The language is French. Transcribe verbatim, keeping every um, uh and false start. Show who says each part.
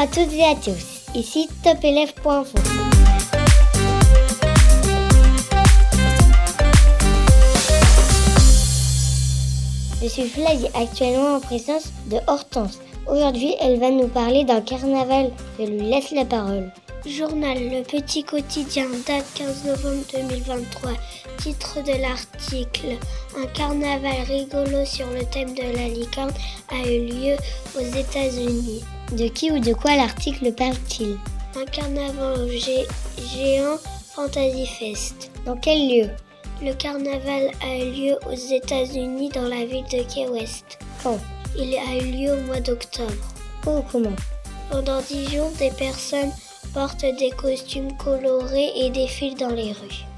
Speaker 1: à toutes et à tous, ici top élève point info. Je suis Flavie, actuellement en présence de Hortense. Aujourd'hui, elle va nous parler d'un carnaval. Je lui laisse la parole.
Speaker 2: Journal, le petit quotidien, date quinze novembre deux mille vingt-trois. Titre de l'article: un carnaval rigolo sur le thème de la licorne a eu lieu aux États-Unis.
Speaker 1: De qui ou de quoi l'article parle-t-il?
Speaker 2: Un carnaval gé- géant Fantasy Fest.
Speaker 1: Dans quel lieu?
Speaker 2: Le carnaval a eu lieu aux États-Unis dans la ville de Key West.
Speaker 1: Quand?
Speaker 2: Il a eu lieu au mois d'octobre.
Speaker 1: Où ou comment?
Speaker 2: Pendant dix jours, des personnes portent des costumes colorés et défilent dans les rues.